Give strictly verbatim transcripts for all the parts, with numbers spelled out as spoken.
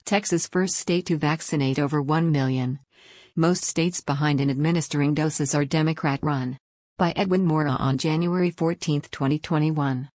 Texas first state to vaccinate over one million. Most states behind in administering doses are Democrat-run. By Edwin Mora on January fourteenth, twenty twenty-one.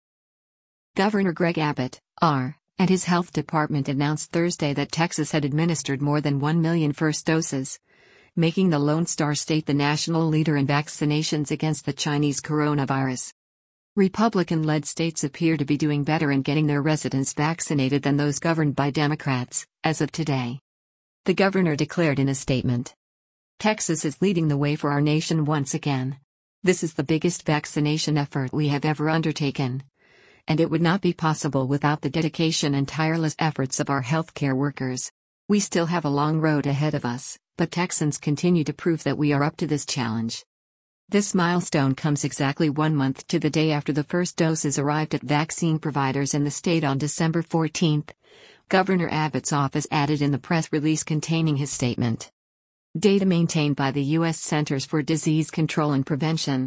Governor Greg Abbott, R., and his health department announced Thursday that Texas had administered more than one million first doses, making the Lone Star State the national leader in vaccinations against the Chinese coronavirus. Republican-led states appear to be doing better in getting their residents vaccinated than those governed by Democrats, as of today. The governor declared in a statement, "Texas is leading the way for our nation once again. This is the biggest vaccination effort we have ever undertaken. And it would not be possible without the dedication and tireless efforts of our healthcare workers. We still have a long road ahead of us, but Texans continue to prove that we are up to this challenge." This milestone comes exactly one month to the day after the first doses arrived at vaccine providers in the state on December fourteenth, Governor Abbott's office added in the press release containing his statement. Data maintained by the U S Centers for Disease Control and Prevention,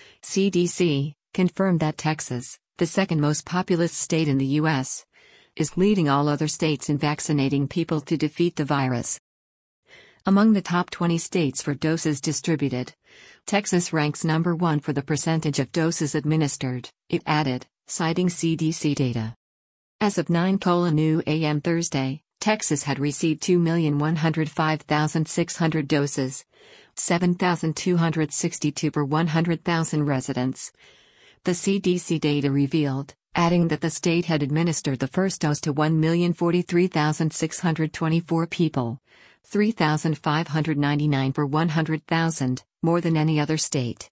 C D C, confirmed that Texas, the second most populous state in the U S, is leading all other states in vaccinating people to defeat the virus. Among the top twenty states for doses distributed, Texas ranks number one for the percentage of doses administered, it added, citing C D C data. As of nine a m Thursday, Texas had received two million one hundred five thousand six hundred doses, seven thousand two hundred sixty-two per one hundred thousand residents. The C D C data revealed, adding that the state had administered the first dose to one million forty-three thousand six hundred twenty-four people, three thousand five hundred ninety-nine per one hundred thousand, more than any other state.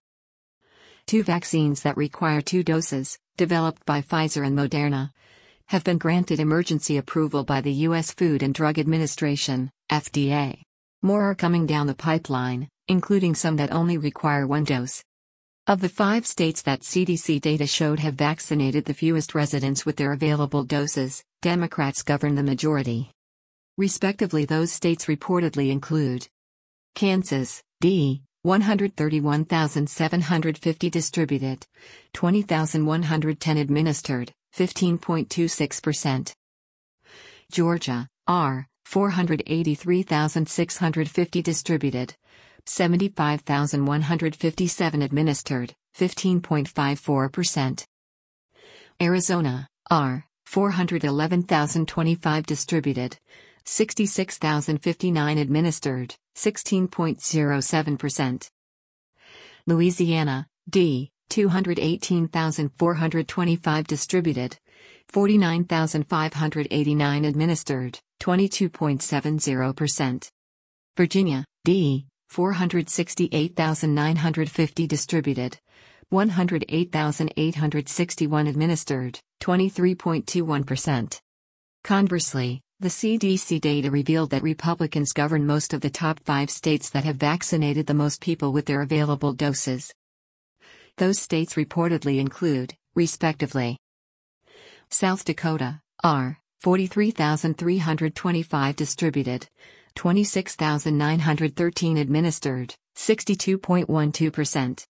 Two vaccines that require two doses, developed by Pfizer and Moderna, have been granted emergency approval by the U S Food and Drug Administration, F D A. More are coming down the pipeline, including some that only require one dose. Of the five states that C D C data showed have vaccinated the fewest residents with their available doses, Democrats govern the majority. Respectively, those states reportedly include Kansas, D, one hundred thirty-one thousand seven hundred fifty distributed, twenty thousand one hundred ten administered, fifteen point two six percent. Georgia, R, four hundred eighty-three thousand six hundred fifty distributed, seventy-five thousand one hundred fifty-seven administered, fifteen point five four percent. Arizona, R, four hundred eleven thousand twenty-five distributed, sixty-six thousand fifty-nine administered, sixteen point zero seven percent. Louisiana, D, two hundred eighteen thousand four hundred twenty-five distributed, forty-nine thousand five hundred eighty-nine administered, twenty-two point seven zero percent. Virginia, D, four hundred sixty-eight thousand nine hundred fifty distributed, one hundred eight thousand eight hundred sixty-one administered, twenty-three point two one percent. Conversely, the C D C data revealed that Republicans govern most of the top five states that have vaccinated the most people with their available doses. Those states reportedly include, respectively, South Dakota, R, forty-three thousand three hundred twenty-five distributed, twenty-six thousand nine hundred thirteen administered, sixty-two point one two percent.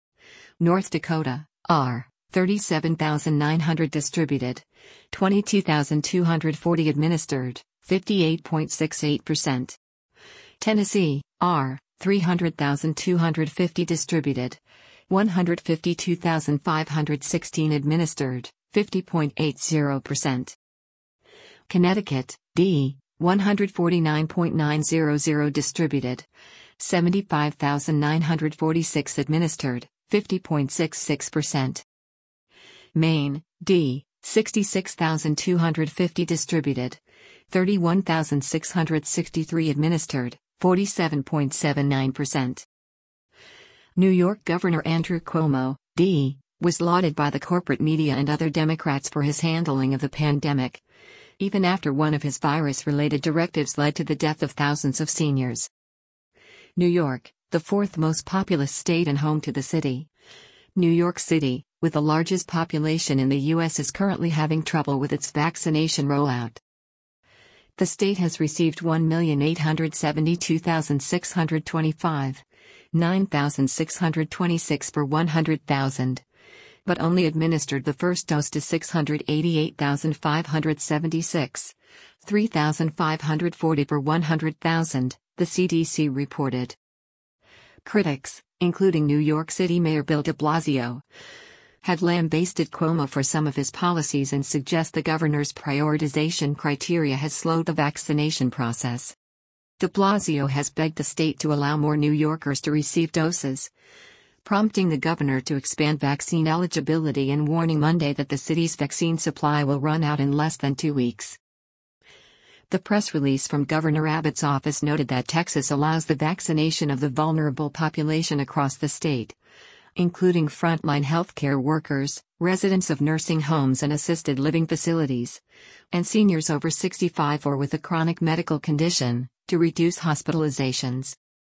North Dakota, R, thirty-seven thousand nine hundred distributed, twenty-two thousand two hundred forty administered, fifty-eight point six eight percent. Tennessee, R, three hundred thousand two hundred fifty distributed, one hundred fifty-two thousand five hundred sixteen administered, fifty point eight zero percent. Connecticut, D, one hundred forty-nine thousand nine hundred distributed, seventy-five thousand nine hundred forty-six administered, fifty point six six percent. Maine, D, sixty-six thousand two hundred fifty distributed, thirty-one thousand six hundred sixty-three administered, forty-seven point seven nine percent. New York Governor Andrew Cuomo, D, was lauded by the corporate media and other Democrats for his handling of the pandemic, even after one of his virus-related directives led to the death of thousands of seniors. New York, the fourth most populous state and home to the city. New York City, with the largest population in the U S, is currently having trouble with its vaccination rollout. The state has received one million eight hundred seventy-two thousand six hundred twenty-five, nine thousand six hundred twenty-six per one hundred thousand, but only administered the first dose to six hundred eighty-eight thousand five hundred seventy-six, three thousand five hundred forty per one hundred thousand, the C D C reported. Critics, including New York City Mayor Bill de Blasio, had lambasted Cuomo for some of his policies and suggest the governor's prioritization criteria has slowed the vaccination process. De Blasio has begged the state to allow more New Yorkers to receive doses, prompting the governor to expand vaccine eligibility and warning Monday that the city's vaccine supply will run out in less than two weeks. The press release from Governor Abbott's office noted that Texas allows the vaccination of the vulnerable population across the state, including frontline healthcare workers, residents of nursing homes and assisted living facilities, and seniors over sixty-five or with a chronic medical condition, to reduce hospitalizations.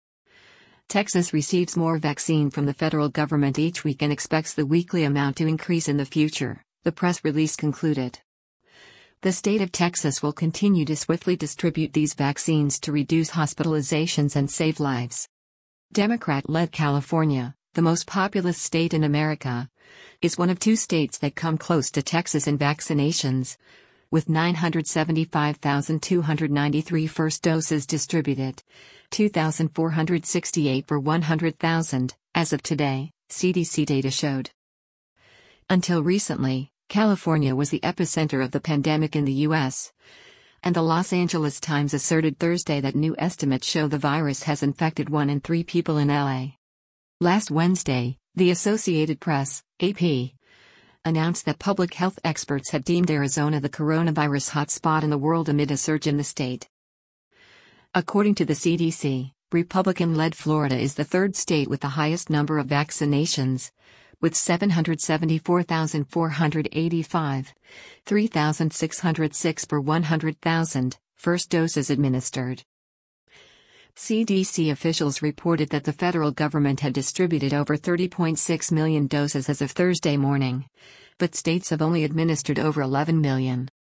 Texas receives more vaccine from the federal government each week and expects the weekly amount to increase in the future, the press release concluded. The state of Texas will continue to swiftly distribute these vaccines to reduce hospitalizations and save lives. Democrat-led California, the most populous state in America, is one of two states that come close to Texas in vaccinations, with nine hundred seventy-five thousand two hundred ninety-three first doses distributed, two thousand four hundred sixty-eight per one hundred thousand, as of today, C D C data showed. Until recently, California was the epicenter of the pandemic in the U S, and the Los Angeles Times asserted Thursday that new estimates show the virus has infected one in three people in L A. Last Wednesday, the Associated Press, A P, announced that public health experts had deemed Arizona the coronavirus hotspot in the world amid a surge in the state. According to the C D C, Republican-led Florida is the third state with the highest number of vaccinations, with seven hundred seventy-four thousand four hundred eighty-five, three thousand six hundred six per one hundred thousand, first doses administered. C D C officials reported that the federal government had distributed over thirty point six million doses as of Thursday morning, but states have only administered over eleven million.